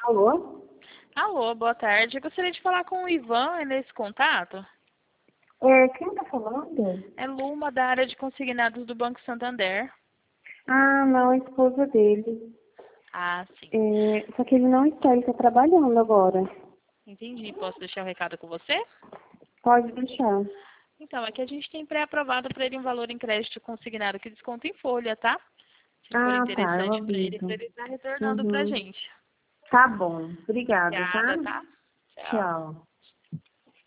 Alô? Alô, boa tarde. Eu gostaria de falar com o Ivan nesse contato. Quem tá falando? É Luma, da área de consignados do Banco Santander. Ah, não, a esposa dele. Ah, sim. Só que ele não está, ele tá trabalhando agora. Entendi. Posso deixar o recado com você? Pode deixar. Então, aqui a gente tem pré-aprovado para ele um valor em crédito consignado que desconta em folha, tá? Se for Ah, tá, eu interessante para aviso. ele estar retornando para a Uhum. gente. Tá bom. Obrigada, tá? Obrigada, tá? Tchau. Tchau.